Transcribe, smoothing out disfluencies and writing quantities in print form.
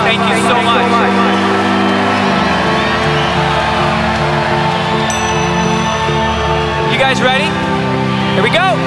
Thank you so much. You guys ready? Here we go.